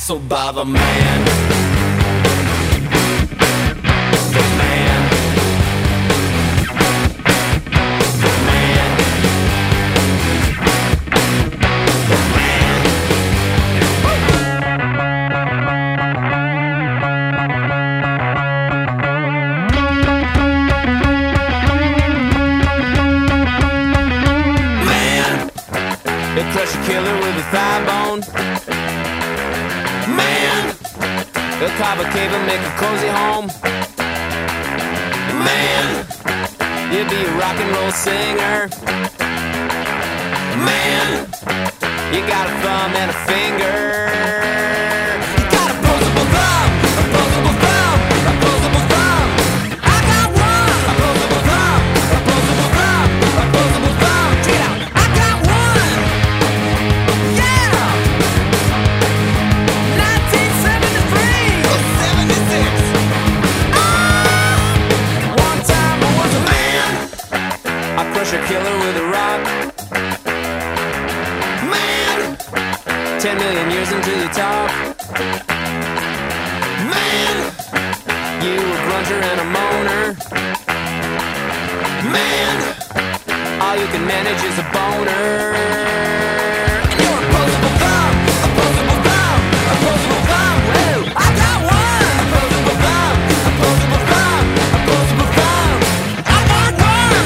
hustled by the man. The man. The man. The man. Man, he'll crush a killer with a thigh bone. Man, he'll carve a cave and make a cozy home. Man, he'll be a rock and roll singer. Man, you got a thumb and a finger. You got a posable thumb, a posable thumb, a posable thumb. I got one, a posable thumb, a posable thumb, a posable thumb. Check it out, I got one. Yeah. 1973 or 76. One time I was a man. I crush a killer with a rock. Man, 10 million years until you talk. Man, you a grunter and a moaner. Man, all you can manage is a boner. And you're a posable thumb, a posable thumb, a posable thumb. Whoa, I got one. A posable thumb, a posable thumb, a posable thumb. I got one.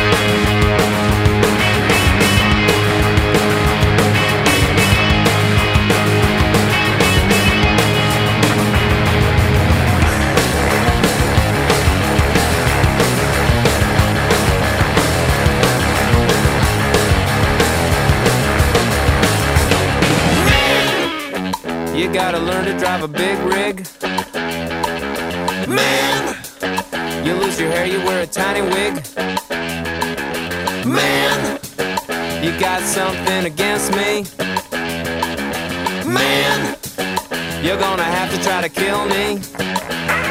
You gotta learn to drive a big rig. Man, you lose your hair, you wear a tiny wig. Man, you got something against me. Man, you're gonna have to try to kill me.